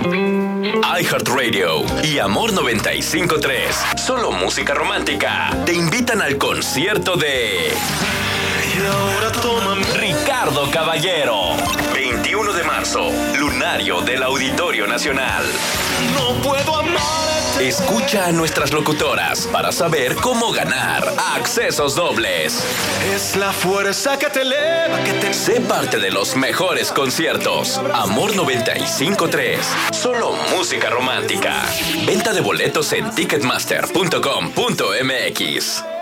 iHeartRadio y Amor 95.3, solo música romántica, te invitan al concierto de Ricardo Caballero. 21 de marzo, Lunario del Auditorio Nacional. No puedo amarte. Escucha a nuestras locutoras para saber cómo ganar accesos dobles. Es la fuerza que te eleva, que te... Sé parte de los mejores conciertos. Amor 95.3, solo música romántica. Venta de boletos en ticketmaster.com.mx.